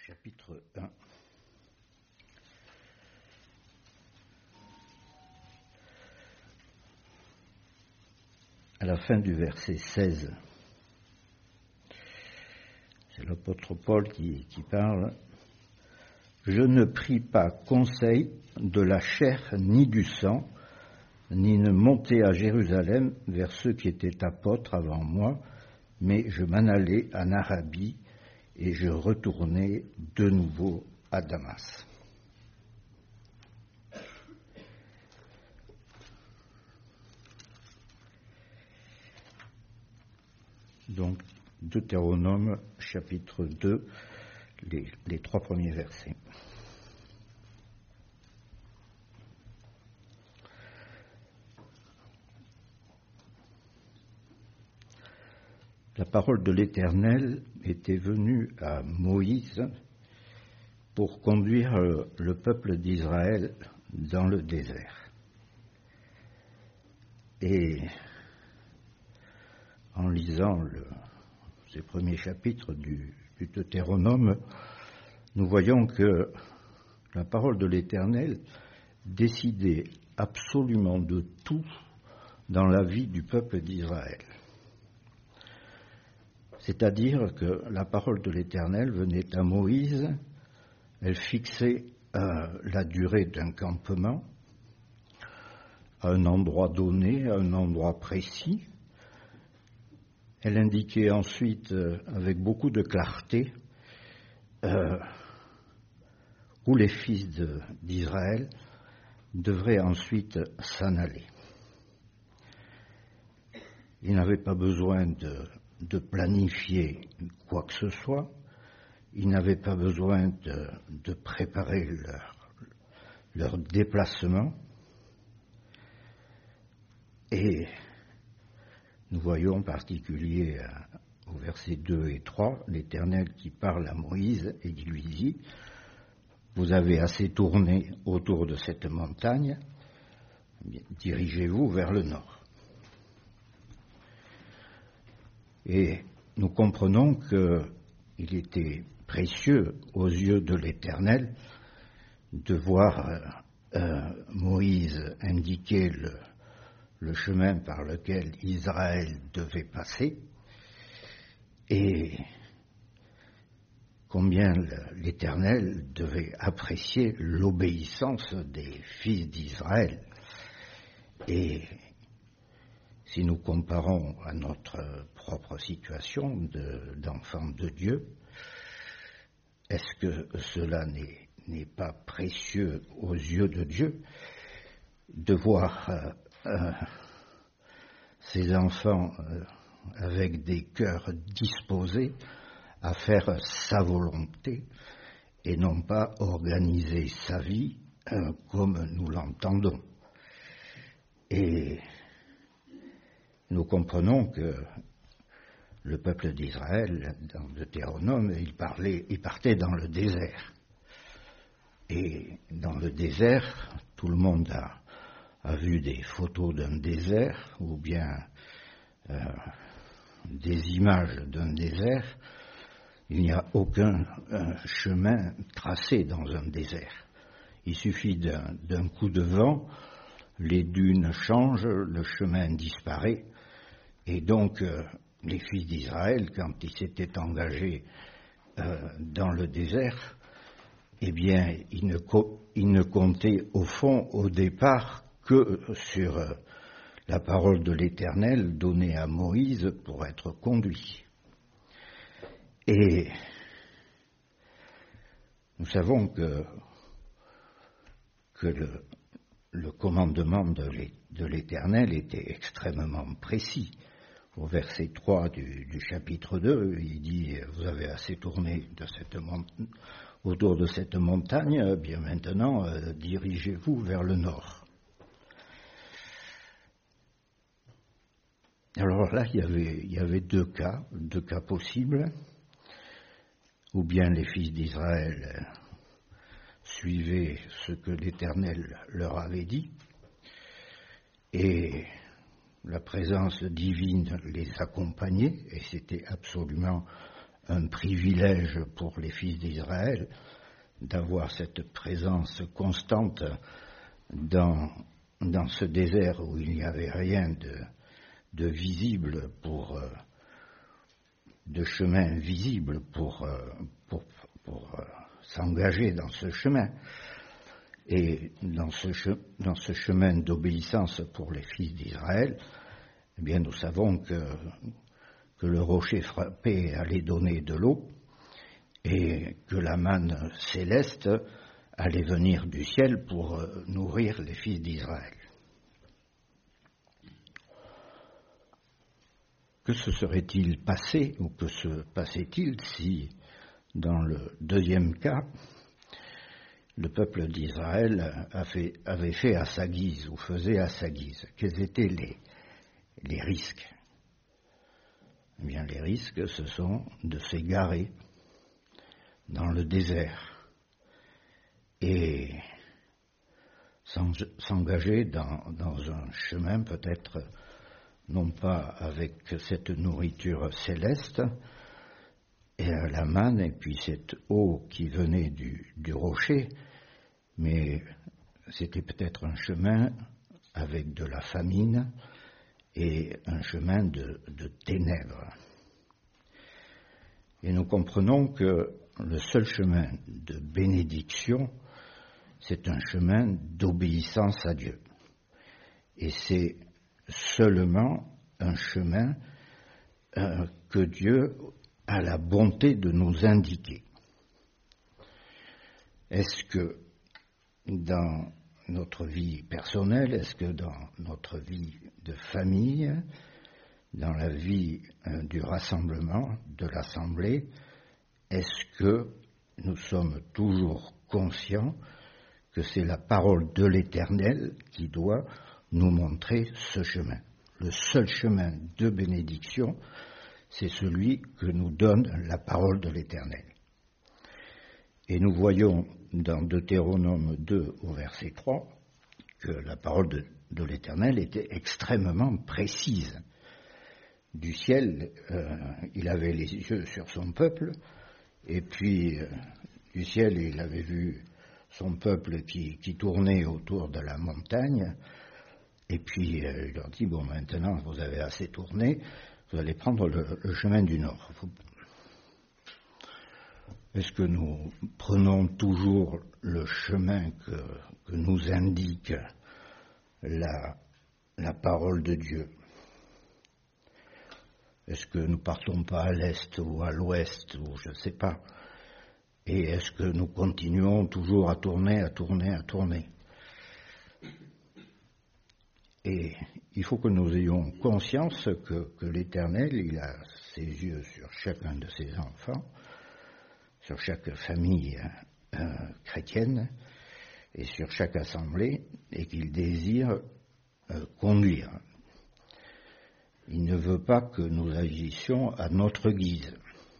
chapitre 1. À la fin du verset 16, c'est l'apôtre Paul qui parle. « Je ne prie pas conseil de la chair ni du sang, ni ne montai à Jérusalem vers ceux qui étaient apôtres avant moi, mais je m'en allai en Arabie et je retournai de nouveau à Damas. » Donc, Deutéronome, chapitre 2, les 3 premiers versets. La parole de l'Éternel était venue à Moïse pour conduire le peuple d'Israël dans le désert. Et en lisant ces premiers chapitres du Deutéronome, nous voyons que la parole de l'Éternel décidait absolument de tout dans la vie du peuple d'Israël. C'est-à-dire que la parole de l'Éternel venait à Moïse, elle fixait la durée d'un campement à un endroit donné, à un endroit précis. Elle indiquait ensuite, avec beaucoup de clarté, où les fils d'Israël devraient ensuite s'en aller. Ils n'avaient pas besoin de planifier quoi que ce soit, ils n'avaient pas besoin de préparer leur déplacement. Et nous voyons en particulier au verset 2 et 3, l'Éternel qui parle à Moïse et qui lui dit « Vous avez assez tourné autour de cette montagne, dirigez-vous vers le nord. » Et nous comprenons qu'il était précieux aux yeux de l'Éternel de voir Moïse indiquer le chemin par lequel Israël devait passer et combien l'Éternel devait apprécier l'obéissance des fils d'Israël. Et si nous comparons à notre propre situation d'enfants de Dieu, est-ce que cela n'est pas précieux aux yeux de Dieu de voir ces enfants avec des cœurs disposés à faire sa volonté et non pas organiser sa vie comme nous l'entendons. Et nous comprenons que le peuple d'Israël, dans Deutéronome, il partait dans le désert. Et dans le désert, tout le monde a vu des photos d'un désert ou bien des images d'un désert. Il n'y a aucun chemin tracé dans un désert. Il suffit d'un coup de vent, les dunes changent, le chemin disparaît. Et donc, les fils d'Israël, quand ils s'étaient engagés dans le désert, eh bien, ils ne comptaient au fond, au départ, que sur la parole de l'Éternel donnée à Moïse pour être conduit. Et nous savons que le commandement de l'Éternel était extrêmement précis. Au verset 3 du chapitre 2, il dit « Vous avez assez tourné autour de cette montagne, bien maintenant, dirigez-vous vers le nord. » Alors là, il y avait deux cas possibles. Ou bien les fils d'Israël suivaient ce que l'Éternel leur avait dit, et la présence divine les accompagnait, et c'était absolument un privilège pour les fils d'Israël d'avoir cette présence constante dans ce désert où il n'y avait rien de visible de chemin visible pour s'engager dans ce chemin. Et dans ce chemin d'obéissance pour les fils d'Israël, eh bien, nous savons que le rocher frappé allait donner de l'eau et que la manne céleste allait venir du ciel pour nourrir les fils d'Israël. Que se serait-il passé ou que se passait-il si, dans le deuxième cas, le peuple d'Israël avait fait à sa guise ou faisait à sa guise? Quels étaient les risques? Eh bien, les risques, ce sont de s'égarer dans le désert et s'engager dans un chemin peut-être non pas avec cette nourriture céleste et la manne et puis cette eau qui venait du rocher, mais c'était peut-être un chemin avec de la famine et un chemin de ténèbres. Et nous comprenons que le seul chemin de bénédiction, c'est un chemin d'obéissance à Dieu. Et c'est seulement un chemin que Dieu a la bonté de nous indiquer. Est-ce que dans notre vie personnelle, est-ce que dans notre vie de famille, dans la vie du rassemblement, de l'assemblée, est-ce que nous sommes toujours conscients que c'est la parole de l'Éternel qui doit nous montrer ce chemin? Le seul chemin de bénédiction, c'est celui que nous donne la parole de l'Éternel. Et nous voyons dans Deutéronome 2 au verset 3 que la parole de l'Éternel était extrêmement précise. Du ciel, il avait les yeux sur son peuple, et puis du ciel, il avait vu son peuple qui tournait autour de la montagne, et puis il leur dit, bon, maintenant vous avez assez tourné, vous allez prendre le chemin du nord. Est-ce que nous prenons toujours le chemin que nous indique la parole de Dieu? Est-ce que nous partons pas à l'est ou à l'ouest ou je ne sais pas? Et est-ce que nous continuons toujours à tourner? Et il faut que nous ayons conscience que l'Éternel, il a ses yeux sur chacun de ses enfants, sur chaque famille chrétienne et sur chaque assemblée, et qu'il désire conduire. Il ne veut pas que nous agissions à notre guise.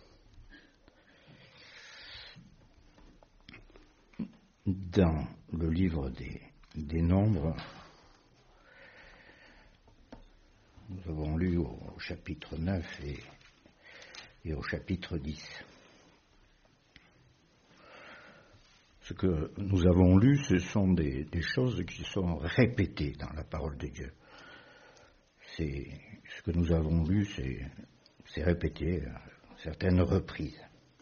Dans le livre des Nombres, nous avons lu au chapitre 9 et au chapitre 10. Ce que nous avons lu, ce sont des choses qui sont répétées dans la parole de Dieu. Ce que nous avons lu, c'est répété à certaines reprises.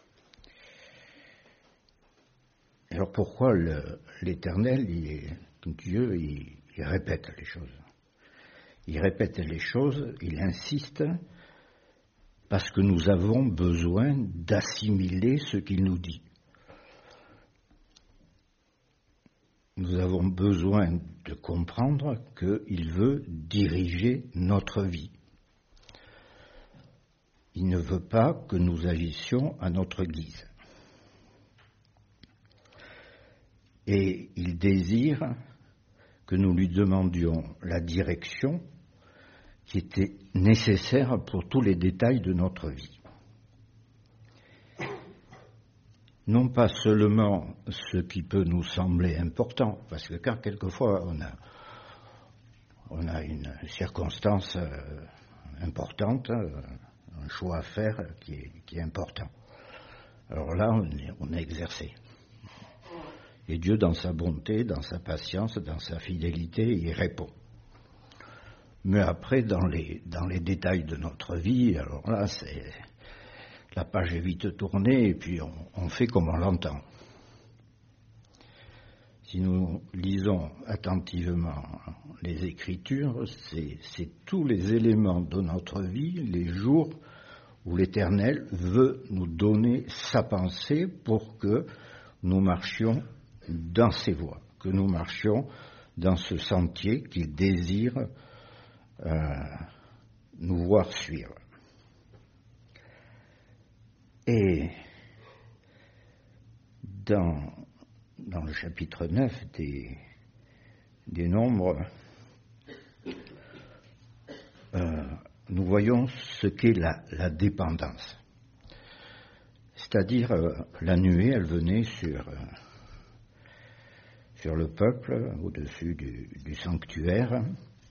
Alors pourquoi l'Éternel, Dieu, il répète les choses? Il répète les choses, il insiste, parce que nous avons besoin d'assimiler ce qu'il nous dit. Nous avons besoin de comprendre qu'il veut diriger notre vie. Il ne veut pas que nous agissions à notre guise. Et il désire que nous lui demandions la direction qui était nécessaire pour tous les détails de notre vie. Non pas seulement ce qui peut nous sembler important, parce que quand quelquefois on a une circonstance importante, un choix à faire qui est important. alors là, on est exercé. Et Dieu, dans sa bonté, dans sa patience, dans sa fidélité, il répond. Mais après, dans les détails de notre vie, alors là, la page est vite tournée et puis on fait comme on l'entend. Si nous lisons attentivement les Écritures, c'est tous les éléments de notre vie, les jours où l'Éternel veut nous donner sa pensée pour que nous marchions dans ses voies, que nous marchions dans ce sentier qu'il désire nous voir suivre. Et dans le chapitre 9 des Nombres, nous voyons ce qu'est la dépendance. C'est-à-dire, la nuée, elle venait sur le peuple, au-dessus du sanctuaire,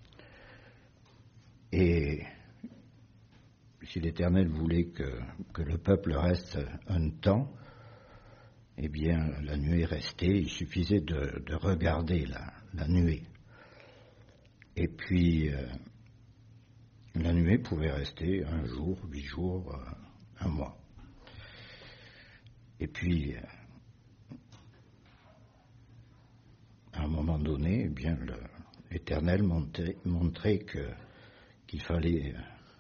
et si l'Éternel voulait que le peuple reste un temps, eh bien, la nuée restait, il suffisait de regarder la nuée. Et puis, la nuée pouvait rester 1 jour, 8 jours, 1 mois. Et puis, à un moment donné, eh bien, l'Éternel montrait qu'il fallait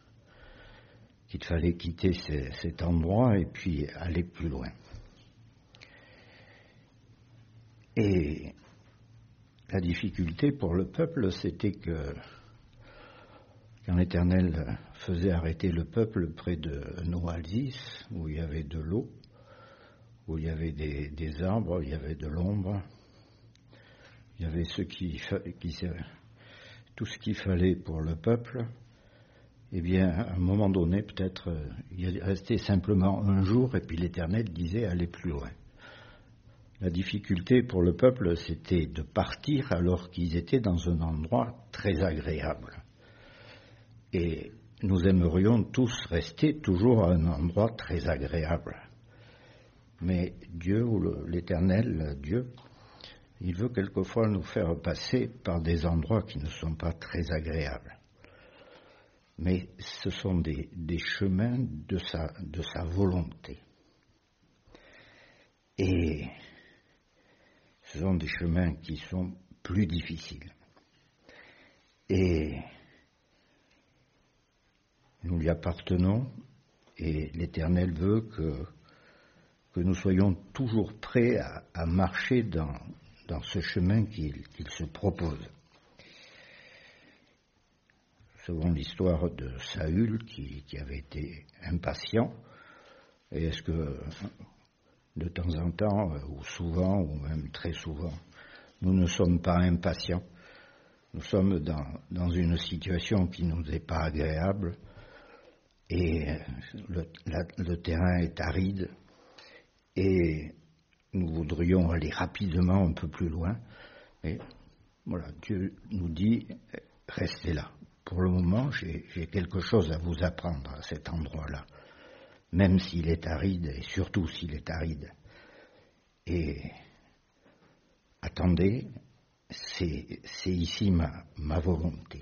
quitter cet endroit et puis aller plus loin. Et la difficulté pour le peuple, c'était que quand l'Éternel faisait arrêter le peuple près de Noalsis, où il y avait de l'eau, où il y avait des arbres, il y avait de l'ombre, il y avait tout ce qu'il fallait pour le peuple, eh bien, à un moment donné, peut-être, il restait simplement 1 jour, et puis l'Éternel disait « allez plus loin ». La difficulté pour le peuple, c'était de partir alors qu'ils étaient dans un endroit très agréable. Et nous aimerions tous rester toujours à un endroit très agréable. Mais Dieu, ou l'Éternel, Dieu, il veut quelquefois nous faire passer par des endroits qui ne sont pas très agréables. Mais ce sont des chemins de sa volonté. Et ce sont des chemins qui sont plus difficiles. Et nous lui appartenons, et l'Éternel veut que nous soyons toujours prêts à marcher dans ce chemin qu'il se propose. Selon l'histoire de Saül, qui avait été impatient, et est-ce que de temps en temps, ou souvent, ou même très souvent, nous ne sommes pas impatients. Nous sommes dans une situation qui ne nous est pas agréable et le terrain est aride et nous voudrions aller rapidement un peu plus loin. Mais voilà, Dieu nous dit, restez là. Pour le moment, j'ai quelque chose à vous apprendre à cet endroit-là. Même s'il est aride, et surtout s'il est aride. Et attendez, c'est ici ma volonté.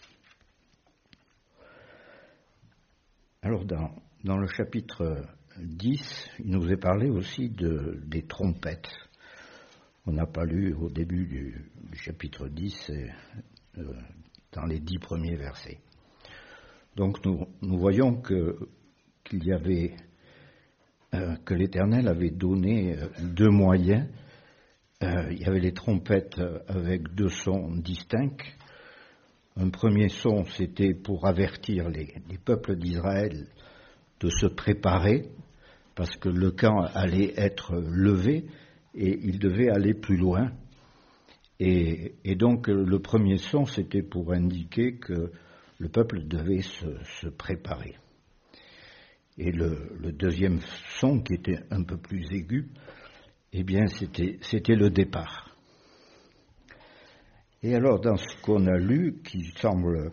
Alors dans le chapitre 10, il nous est parlé aussi des trompettes. On n'a pas lu au début du chapitre 10, dans les 10 premiers versets. Donc nous voyons qu'il y avait, que l'Éternel avait donné 2 moyens. Il y avait les trompettes avec 2 sons distincts. Un premier son, c'était pour avertir les peuples d'Israël de se préparer, parce que le camp allait être levé et il devait aller plus loin. Et donc le premier son, c'était pour indiquer que le peuple devait se préparer. Et le deuxième son, qui était un peu plus aigu, eh bien c'était le départ. Et alors dans ce qu'on a lu, qui semble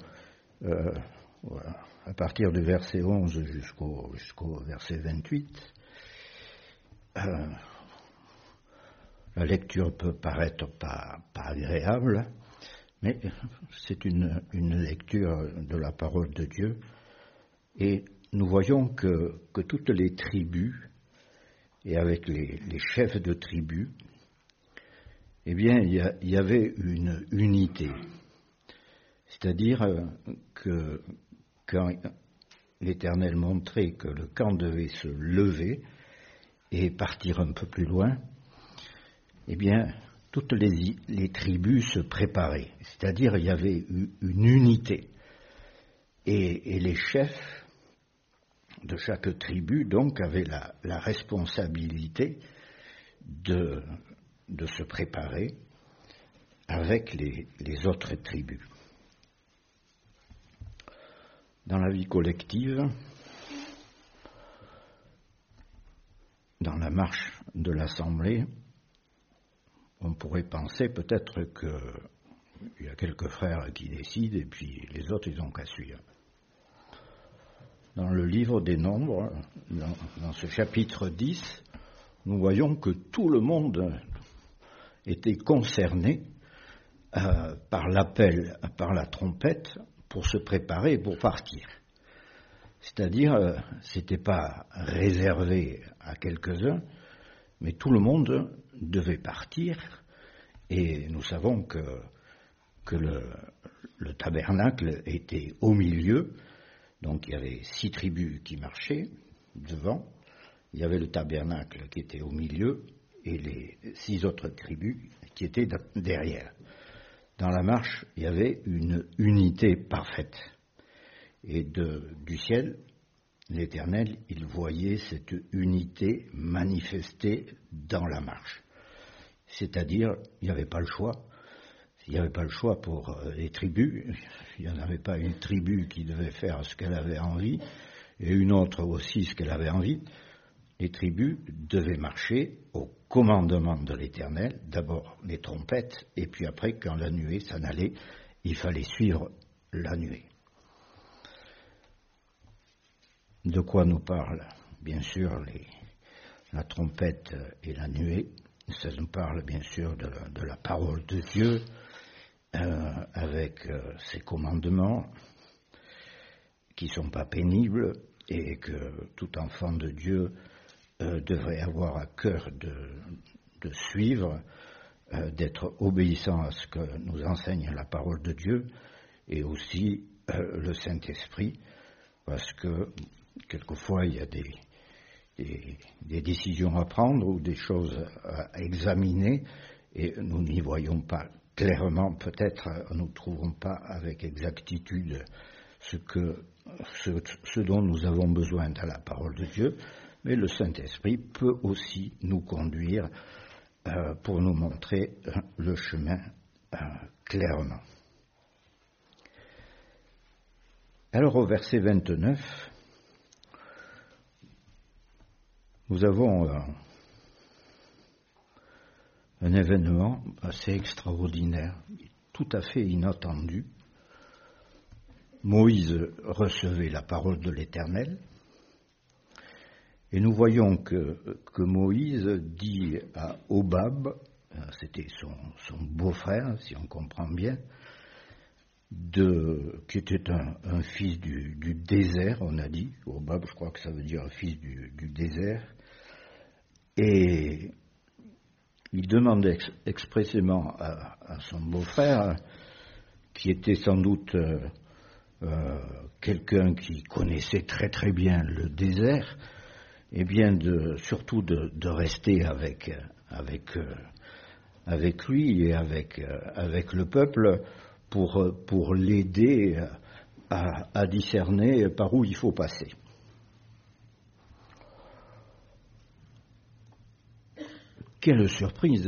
à partir du verset 11 jusqu'au verset 28, la lecture peut paraître pas agréable, mais c'est une lecture de la parole de Dieu, et nous voyons que toutes les tribus, et avec les chefs de tribus, eh bien, il y avait une unité. C'est-à-dire que quand l'Éternel montrait que le camp devait se lever et partir un peu plus loin, eh bien, toutes les tribus se préparaient. C'est-à-dire il y avait une unité. Et les chefs de chaque tribu, donc, avaient la responsabilité de se préparer avec les autres tribus. Dans la vie collective, dans la marche de l'Assemblée, on pourrait penser peut-être qu'il y a quelques frères qui décident et puis les autres, ils n'ont qu'à suivre. Dans le livre des Nombres, dans ce chapitre 10, nous voyons que tout le monde était concerné par l'appel, par la trompette, pour se préparer et pour partir. C'est-à-dire, c'était pas réservé à quelques-uns, mais tout le monde devait partir, et nous savons que le tabernacle était au milieu, donc il y avait 6 tribus qui marchaient devant, il y avait le tabernacle qui était au milieu, et les 6 autres tribus qui étaient derrière. Dans la marche, il y avait une unité parfaite. Et du ciel, l'Éternel, il voyait cette unité manifestée dans la marche. C'est-à-dire, il n'y avait pas le choix. Il n'y avait pas le choix pour les tribus. Il n'y en avait pas une tribu qui devait faire ce qu'elle avait envie, et une autre aussi ce qu'elle avait envie. Les tribus devaient marcher au commandement de l'Éternel, d'abord les trompettes, et puis après, quand la nuée s'en allait, il fallait suivre la nuée. De quoi nous parle, bien sûr, la trompette et la nuée? Ça nous parle, bien sûr, de la parole de Dieu, avec ses commandements, qui ne sont pas pénibles, et que tout enfant de Dieu devrait avoir à cœur de suivre, d'être obéissant à ce que nous enseigne la parole de Dieu, et aussi le Saint-Esprit, parce que quelquefois il y a des décisions à prendre ou des choses à examiner, et nous n'y voyons pas clairement, peut-être nous ne trouvons pas avec exactitude ce dont nous avons besoin dans la parole de Dieu, mais le Saint-Esprit peut aussi nous conduire pour nous montrer le chemin clairement. Alors au verset 29, nous avons un événement assez extraordinaire, tout à fait inattendu. Moïse recevait la parole de l'Éternel, et nous voyons que Moïse dit à Hobab, c'était son beau-frère, si on comprend bien, qui était un fils du désert, on a dit. Hobab, je crois que ça veut dire fils du désert. Et il demande expressément à son beau-frère, qui était sans doute quelqu'un qui connaissait très très bien le désert, et bien surtout de rester avec lui et avec le peuple pour l'aider à discerner par où il faut passer. Quelle surprise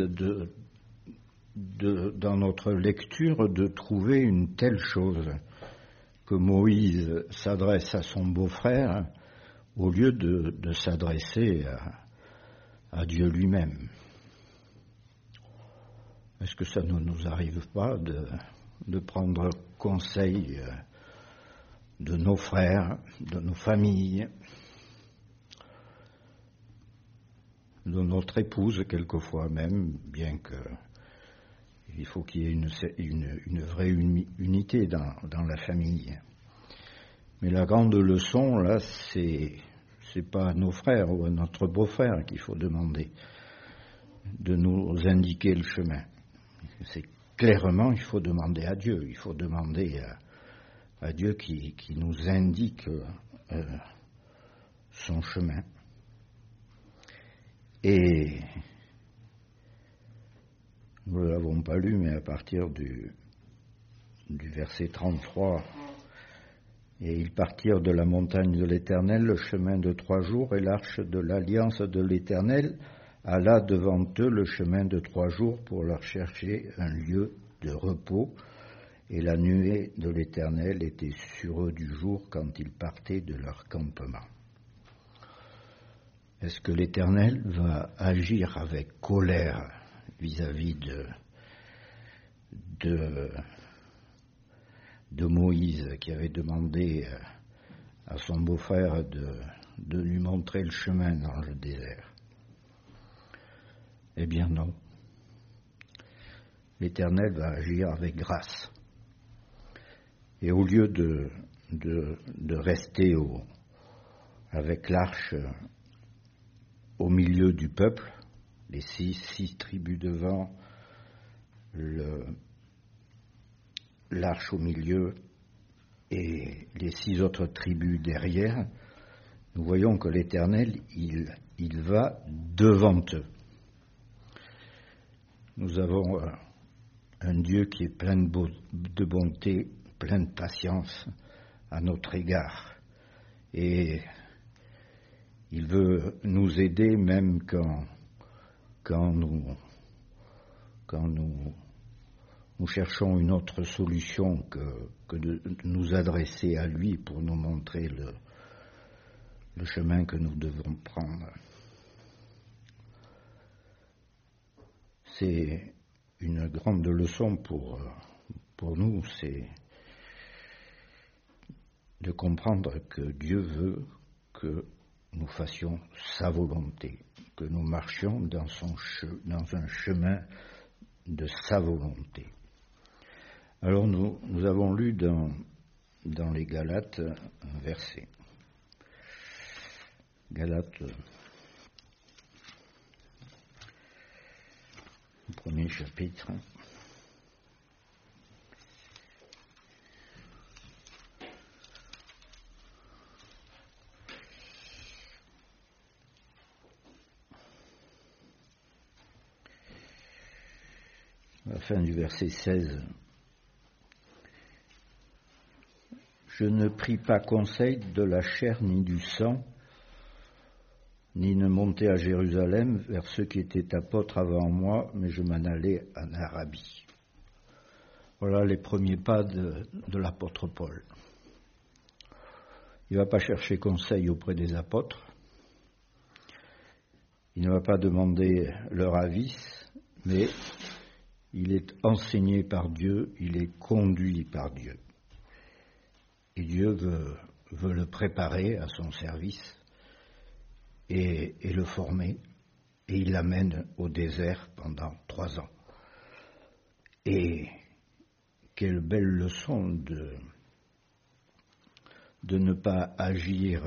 dans notre lecture de trouver une telle chose, que Moïse s'adresse à son beau-frère au lieu de s'adresser à Dieu lui-même. Est-ce que ça ne nous arrive pas de prendre conseil de nos frères, de nos familles, notre épouse quelquefois même, bien que il faut qu'il y ait une vraie unité dans la famille. Mais la grande leçon, là, c'est pas à nos frères ou à notre beau-frère qu'il faut demander de nous indiquer le chemin. C'est clairement, il faut demander à Dieu. Il faut demander à Dieu qui nous indique son chemin. Et nous ne l'avons pas lu, mais à partir du verset 33, et ils partirent de la montagne de l'Éternel, le chemin de 3 jours, et l'arche de l'alliance de l'Éternel alla devant eux le chemin de 3 jours pour leur chercher un lieu de repos. Et la nuée de l'Éternel était sur eux du jour quand ils partaient de leur campement. Est-ce que l'Éternel va agir avec colère vis-à-vis de Moïse, qui avait demandé à son beau-frère de lui montrer le chemin dans le désert? Eh bien non. L'Éternel va agir avec grâce. Et au lieu de rester avec l'arche au milieu du peuple, les six tribus devant, l'arche au milieu et les 6 autres tribus derrière, nous voyons que l'Éternel, il va devant eux. Nous avons un Dieu qui est plein de bonté, plein de patience à notre égard. Et il veut nous aider même quand nous cherchons une autre solution que de nous adresser à lui pour nous montrer le chemin que nous devons prendre. C'est une grande leçon pour nous, c'est de comprendre que Dieu veut que nous fassions sa volonté, que nous marchions dans un chemin de sa volonté. Alors nous avons lu dans les Galates un verset. Galates, le premier chapitre. À la fin du verset 16. Je ne pris pas conseil de la chair ni du sang, ni ne montai à Jérusalem vers ceux qui étaient apôtres avant moi, mais je m'en allais en Arabie. Voilà les premiers pas de l'apôtre Paul. Il ne va pas chercher conseil auprès des apôtres, il ne va pas demander leur avis, mais il est enseigné par Dieu, il est conduit par Dieu. Et Dieu veut le préparer à son service et le former, et il l'amène au désert pendant 3 ans. Et quelle belle leçon de ne pas agir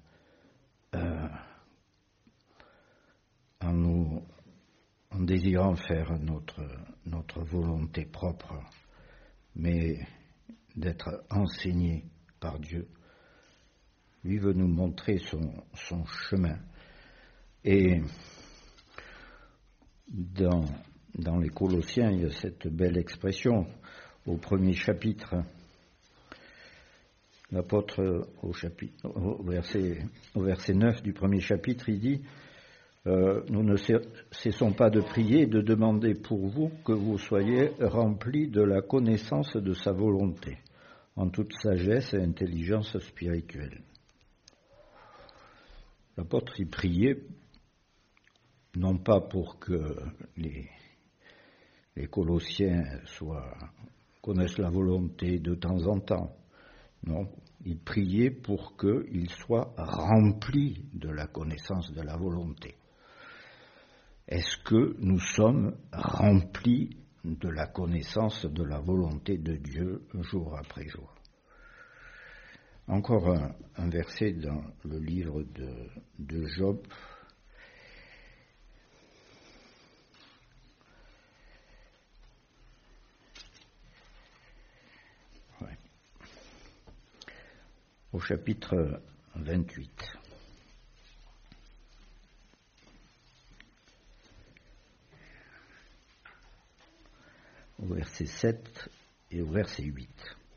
en désirant faire notre volonté propre, mais d'être enseigné par Dieu. Lui veut nous montrer son chemin. Et dans les Colossiens, il y a cette belle expression au premier chapitre. L'apôtre au verset 9 du premier chapitre, il dit nous ne cessons pas de prier et de demander pour vous que vous soyez remplis de la connaissance de sa volonté, en toute sagesse et intelligence spirituelle. L'apôtre y priait, non pas pour que les Colossiens connaissent la volonté de temps en temps, non, il priait pour qu'ils soient remplis de la connaissance de la volonté. Est-ce que nous sommes remplis de la connaissance de la volonté de Dieu jour après jour? Encore un verset dans le livre de Job. Ouais. Au chapitre 28. Au verset 7 et au verset 8.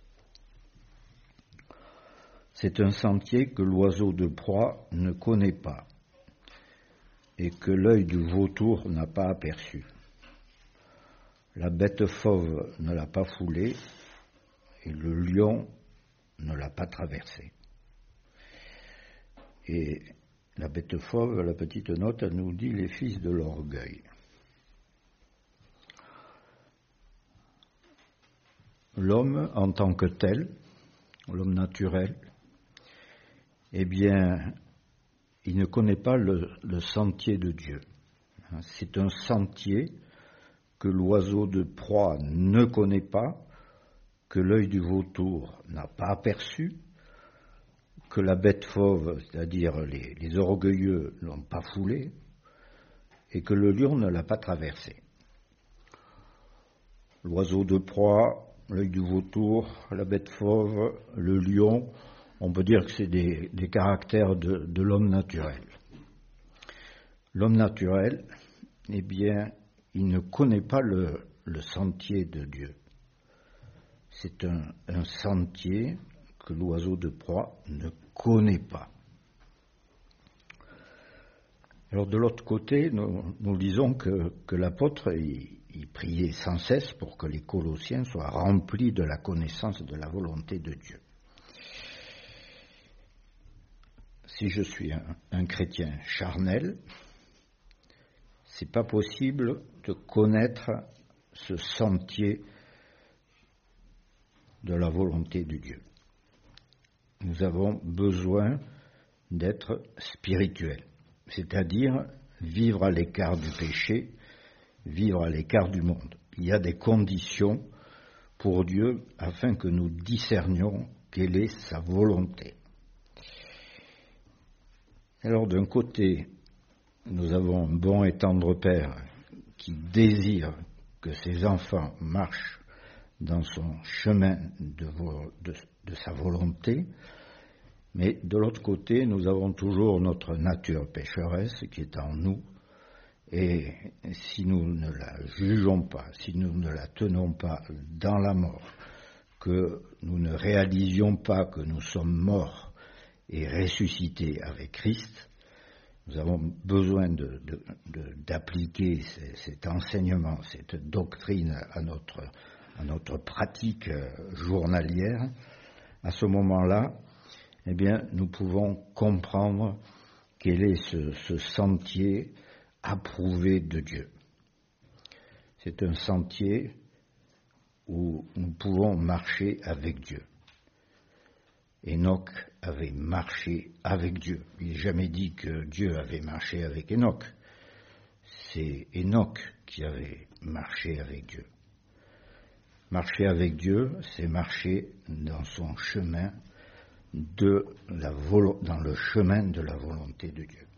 C'est un sentier que l'oiseau de proie ne connaît pas et que l'œil du vautour n'a pas aperçu. La bête fauve ne l'a pas foulé et le lion ne l'a pas traversé. Et la bête fauve, la petite note, elle nous dit les fils de l'orgueil. L'homme en tant que tel, l'homme naturel, eh bien, il ne connaît pas le sentier de Dieu. C'est un sentier que l'oiseau de proie ne connaît pas, que l'œil du vautour n'a pas aperçu, que la bête fauve, c'est-à-dire les orgueilleux, n'ont pas foulé, et que le lion ne l'a pas traversé. L'oiseau de proie, l'œil du vautour, la bête fauve, le lion, on peut dire que c'est des caractères de l'homme naturel. L'homme naturel, eh bien, il ne connaît pas le sentier de Dieu. C'est un sentier que l'oiseau de proie ne connaît pas. Alors de l'autre côté, nous disons que l'apôtre, il priait sans cesse pour que les Colossiens soient remplis de la connaissance de la volonté de Dieu. Si je suis un chrétien charnel, c'est pas possible de connaître ce sentier de la volonté de Dieu. Nous avons besoin d'être spirituels, c'est-à-dire vivre à l'écart du péché, vivre à l'écart du monde. Il y a des conditions pour Dieu afin que nous discernions quelle est sa volonté. Alors d'un côté, nous avons un bon et tendre Père qui désire que ses enfants marchent dans son chemin de sa volonté, mais de l'autre côté, nous avons toujours notre nature pécheresse qui est en nous, et si nous ne la jugeons pas, si nous ne la tenons pas dans la mort, que nous ne réalisions pas que nous sommes morts et ressuscités avec Christ, nous avons besoin d'appliquer cet enseignement, cette doctrine à notre pratique journalière. À ce moment-là, eh bien, nous pouvons comprendre quel est ce sentier approuvé de Dieu. C'est un sentier où nous pouvons marcher avec Dieu. Enoch avait marché avec Dieu. Il n'est jamais dit que Dieu avait marché avec Enoch. C'est Enoch qui avait marché avec Dieu. Marcher avec Dieu, c'est marcher dans son chemin dans le chemin de la volonté de Dieu.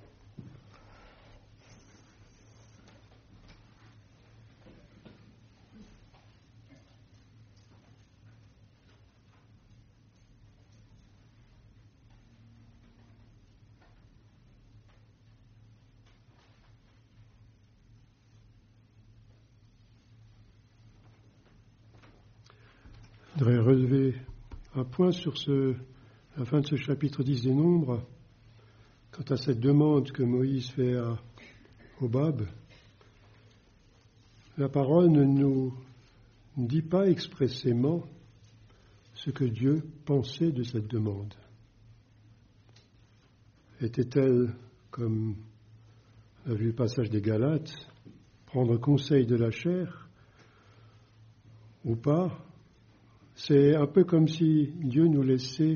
Je voudrais relever un point sur la fin de ce chapitre 10 des Nombres, quant à cette demande que Moïse fait à Hobab. La parole ne nous dit pas expressément ce que Dieu pensait de cette demande. Était-elle, comme on a vu le passage des Galates, prendre conseil de la chair ou pas? C'est un peu comme si Dieu nous laissait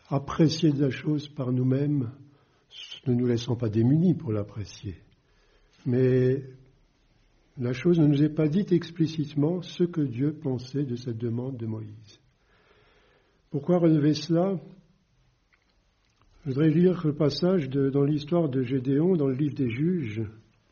apprécier de la chose par nous-mêmes, ne nous laissant pas démunis pour l'apprécier. Mais la chose ne nous est pas dite explicitement ce que Dieu pensait de cette demande de Moïse. Pourquoi relever cela ? Je voudrais lire le passage dans l'histoire de Gédéon, dans le livre des Juges,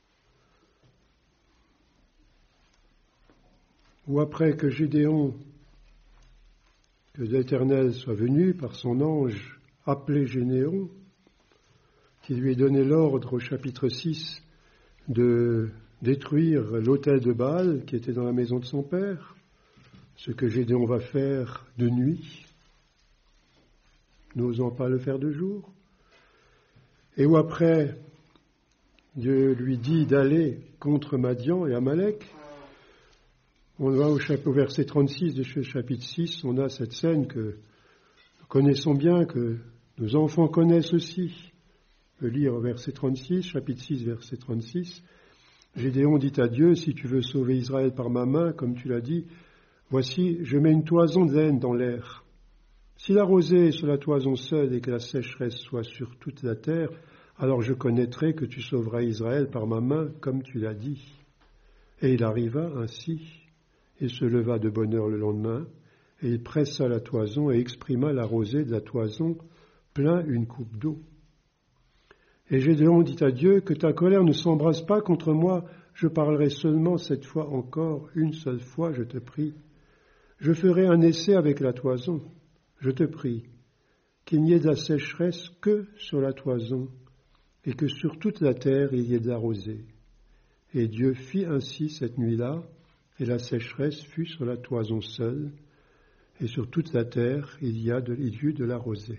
où après que Gédéon, que l'Éternel soit venu par son ange appelé Gédéon, qui lui ait donné l'ordre au chapitre 6 de détruire l'autel de Baal qui était dans la maison de son père, ce que Gédéon va faire de nuit, n'osant pas le faire de jour, et où après Dieu lui dit d'aller contre Madian et Amalek. On va au verset 36 de ce chapitre 6, on a cette scène que nous connaissons bien, que nos enfants connaissent aussi. Je vais lire verset 36, chapitre 6, verset 36. Gédéon dit à Dieu, si tu veux sauver Israël par ma main, comme tu l'as dit, voici, je mets une toison de laine dans l'air. Si la rosée est sur la toison seule et que la sécheresse soit sur toute la terre, alors je connaîtrai que tu sauveras Israël par ma main, comme tu l'as dit. Et il arriva ainsi. Il se leva de bonne heure le lendemain, et il pressa la toison et exprima la rosée de la toison plein une coupe d'eau. Et Gédéon dit à Dieu, que ta colère ne s'embrase pas contre moi, je parlerai seulement cette fois encore, une seule fois, je te prie. Je ferai un essai avec la toison, je te prie, qu'il n'y ait de la sécheresse que sur la toison, et que sur toute la terre il y ait de la rosée. Et Dieu fit ainsi cette nuit-là, et la sécheresse fut sur la toison seule, et sur toute la terre il y eut de la rosée.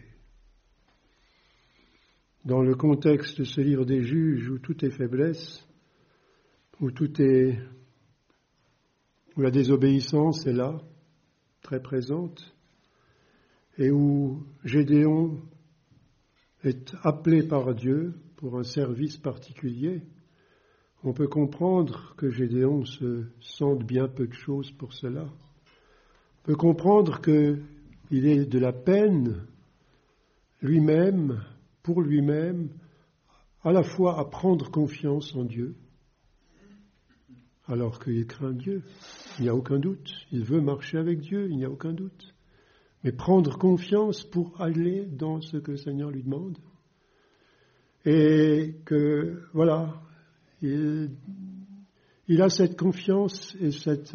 Dans le contexte de ce livre des Juges, où tout est faiblesse, où la désobéissance est là, très présente, et où Gédéon est appelé par Dieu pour un service particulier, on peut comprendre que Gédéon se sente bien peu de choses pour cela. On peut comprendre qu'il ait de la peine lui-même, pour lui-même, à la fois à prendre confiance en Dieu, alors qu'il craint Dieu, il n'y a aucun doute. Il veut marcher avec Dieu, il n'y a aucun doute. Mais prendre confiance pour aller dans ce que le Seigneur lui demande. Et que, voilà, il a cette confiance et cette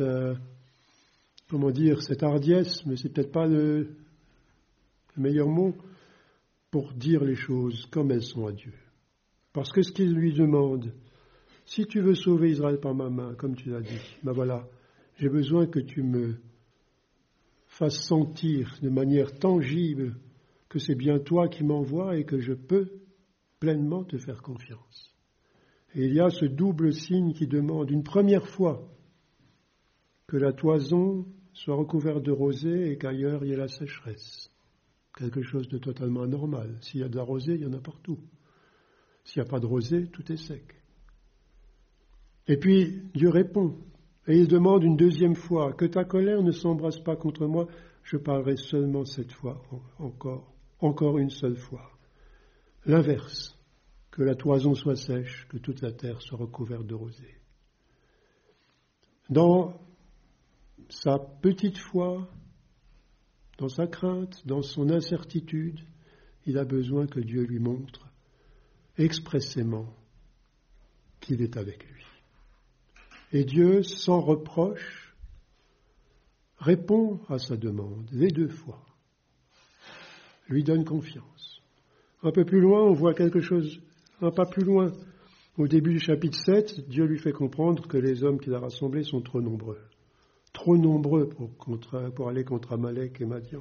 hardiesse, mais c'est peut-être pas le meilleur mot pour dire les choses comme elles sont à Dieu. Parce que ce qu'il lui demande, si tu veux sauver Israël par ma main, comme tu l'as dit, ben voilà, j'ai besoin que tu me fasses sentir de manière tangible que c'est bien toi qui m'envoies et que je peux pleinement te faire confiance. Et il y a ce double signe qui demande une première fois que la toison soit recouverte de rosée et qu'ailleurs il y ait la sécheresse. Quelque chose de totalement anormal. S'il y a de la rosée, il y en a partout. S'il n'y a pas de rosée, tout est sec. Et puis Dieu répond. Et il demande une deuxième fois, que ta colère ne s'embrase pas contre moi, je parlerai seulement cette fois, encore une seule fois. L'inverse. Que la toison soit sèche, que toute la terre soit recouverte de rosée. Dans sa petite foi, dans sa crainte, dans son incertitude, il a besoin que Dieu lui montre expressément qu'il est avec lui. Et Dieu, sans reproche, répond à sa demande, les deux fois, lui donne confiance. Un peu plus loin, on voit quelque chose. Un pas plus loin, au début du chapitre 7, Dieu lui fait comprendre que les hommes qu'il a rassemblés sont trop nombreux. Trop nombreux pour aller contre Amalek et Madian.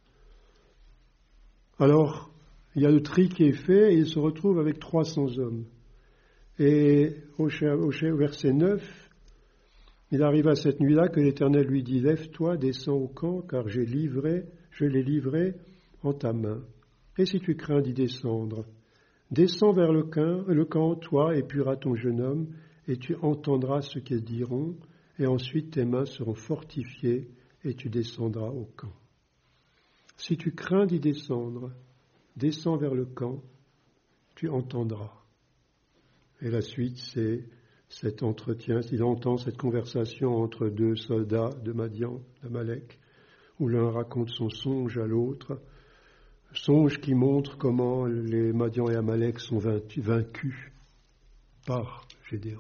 Alors, il y a le tri qui est fait et il se retrouve avec 300 hommes. Et au verset 9, il arrive à cette nuit-là que l'Éternel lui dit « Lève-toi, descends au camp, car je l'ai livré en ta main. Et si tu crains d'y descendre, descends vers le camp, toi, et pueras ton jeune homme, et tu entendras ce qu'ils diront, et ensuite tes mains seront fortifiées, et tu descendras au camp. Si tu crains d'y descendre, descends vers le camp, tu entendras. » Et la suite, c'est cet entretien, il entend cette conversation entre deux soldats de Madian, d'Amalek, où l'un raconte son songe à l'autre, songe qui montre comment les Madian et Amalek sont vaincus par Gédéon.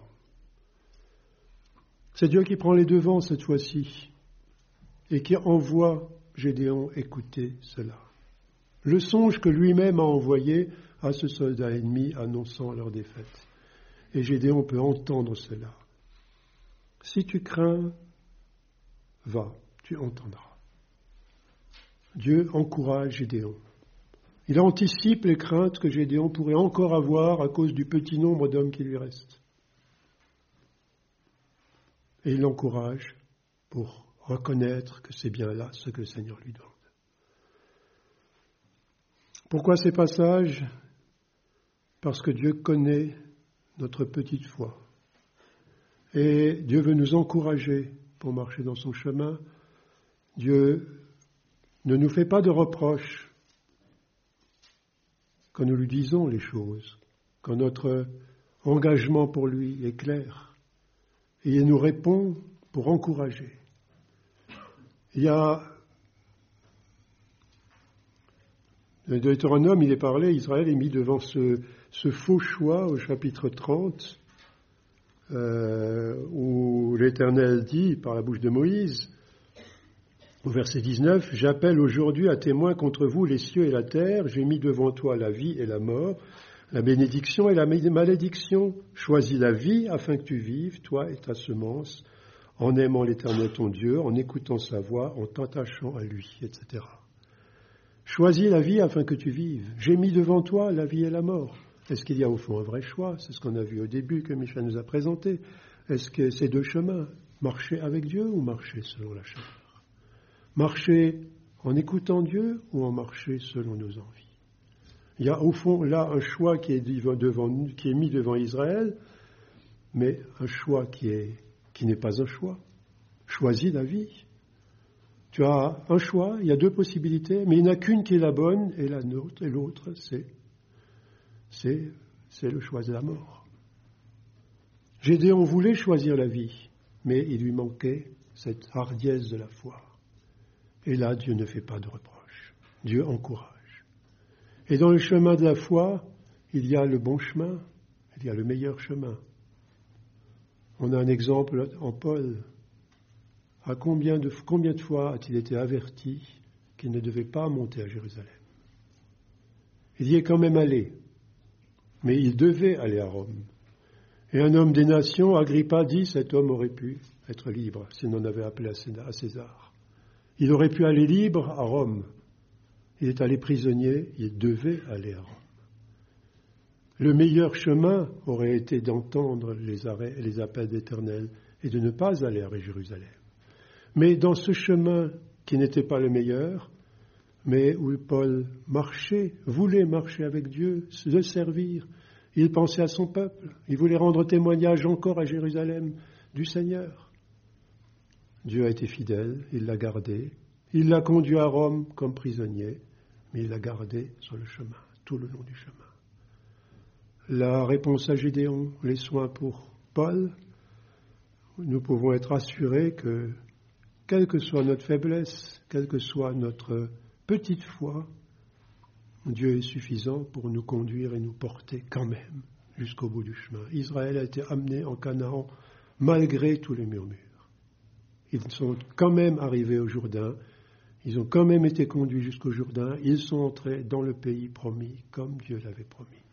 C'est Dieu qui prend les devants cette fois-ci et qui envoie Gédéon écouter cela. Le songe que lui-même a envoyé à ce soldat ennemi annonçant leur défaite. Et Gédéon peut entendre cela. Si tu crains, va, tu entendras. Dieu encourage Gédéon. Il anticipe les craintes que Gédéon pourrait encore avoir à cause du petit nombre d'hommes qui lui restent. Et il l'encourage pour reconnaître que c'est bien là ce que le Seigneur lui demande. Pourquoi ces passages ? Parce que Dieu connaît notre petite foi. Et Dieu veut nous encourager pour marcher dans son chemin. Dieu ne nous fait pas de reproches quand nous lui disons les choses, quand notre engagement pour lui est clair. Et il nous répond pour encourager. Il y a le Deutéronome, il est parlé, Israël est mis devant ce faux choix au chapitre 30, où l'Éternel dit, par la bouche de Moïse, au verset 19, « J'appelle aujourd'hui à témoin contre vous les cieux et la terre, j'ai mis devant toi la vie et la mort, la bénédiction et la malédiction. Choisis la vie afin que tu vives, toi et ta semence, en aimant l'Éternel ton Dieu, en écoutant sa voix, en t'attachant à lui, etc. » Choisis la vie afin que tu vives. J'ai mis devant toi la vie et la mort. Est-ce qu'il y a au fond un vrai choix ? C'est ce qu'on a vu au début que Michel nous a présenté. Est-ce que c'est deux chemins ? Marcher avec Dieu ou marcher selon la chair ? Marcher en écoutant Dieu ou en marcher selon nos envies ? Il y a au fond là un choix qui est mis devant Israël, mais un choix qui n'est pas un choix. Choisis la vie. Tu as un choix, il y a deux possibilités, mais il n'y en a qu'une qui est la bonne, et l'autre, c'est le choix de la mort. Gédéon voulait choisir la vie, mais il lui manquait cette hardiesse de la foi. Et là, Dieu ne fait pas de reproche. Dieu encourage. Et dans le chemin de la foi, il y a le bon chemin, il y a le meilleur chemin. On a un exemple en Paul. À combien de fois a-t-il été averti qu'il ne devait pas monter à Jérusalem ? Il y est quand même allé, mais il devait aller à Rome. Et un homme des nations, Agrippa, dit, cet homme aurait pu être libre s'il n'en avait appelé à César. Il aurait pu aller libre à Rome. Il est allé prisonnier, il devait aller à Rome. Le meilleur chemin aurait été d'entendre les appels d'Éternel et de ne pas aller à Jérusalem. Mais dans ce chemin qui n'était pas le meilleur, mais où Paul voulait marcher avec Dieu, le servir, il pensait à son peuple, il voulait rendre témoignage encore à Jérusalem du Seigneur. Dieu a été fidèle, il l'a gardé, il l'a conduit à Rome comme prisonnier, mais il l'a gardé sur le chemin, tout le long du chemin. La réponse à Gédéon, les soins pour Paul, nous pouvons être assurés que quelle que soit notre faiblesse, quelle que soit notre petite foi, Dieu est suffisant pour nous conduire et nous porter quand même jusqu'au bout du chemin. Israël a été amené en Canaan malgré tous les murmures. Ils sont quand même arrivés au Jourdain, ils ont quand même été conduits jusqu'au Jourdain, ils sont entrés dans le pays promis comme Dieu l'avait promis.